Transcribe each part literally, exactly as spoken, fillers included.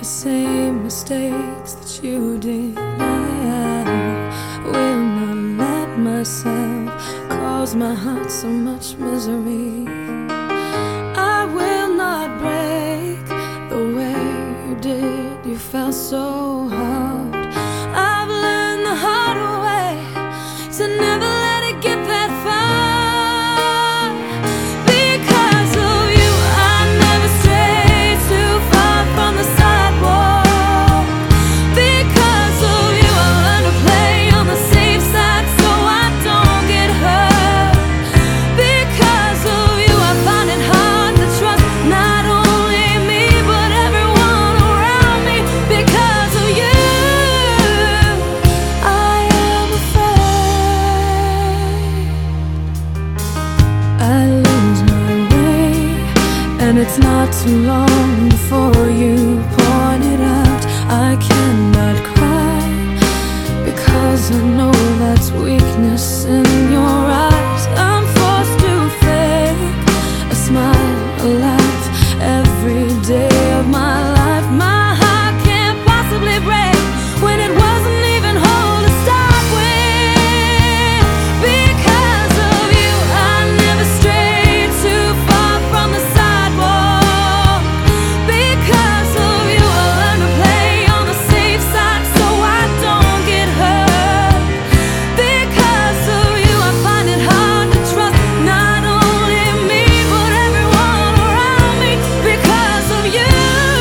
the same mistakes that you did. I will not let myself cause my heart so much misery. I will not break the way you did. You felt so hard. I've learned the hard way to never let it get that far. Because of you, I never strayed too far from the sidewalk. Because of you, I learned to play on the safe side so I don't get hurt. Because of you, I find it hard to trust not only me but everyone around me. Because of you, I am afraid I lose my way, and it's not too long before you point it out. I cannot cry because I know that's weakness in your eyes. I'm forced to fake a smile, a laugh every day of my life. My heart can't possibly break when it wasn't even whole to start with. Because of you, I never strayed too far from the sidewalk. Because of you, I learned to play on the safe side so I don't get hurt. Because of you, I find it hard to trust not only me but everyone around me. Because of you,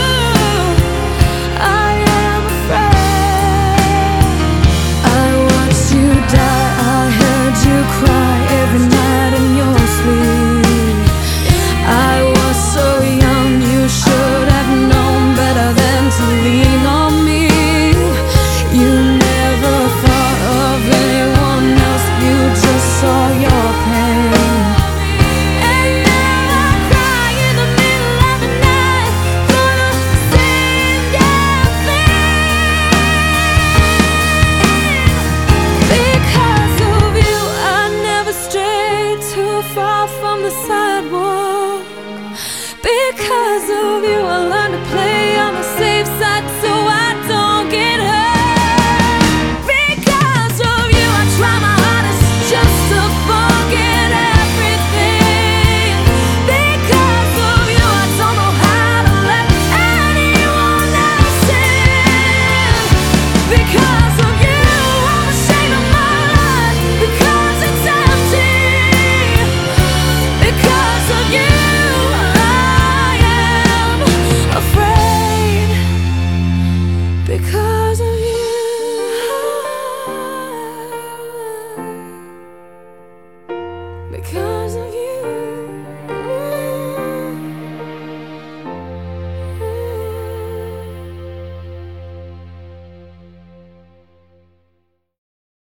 I am afraid. I watched you die, I heard you cry every night in your sleep. I was so young, you should have known better than to lean on me. You never thought of anyone else, you just saw your pain. And now I cry in the middle of the night for the same damn thing. Because of you, I never strayed too far from the sidewalk. Because of you,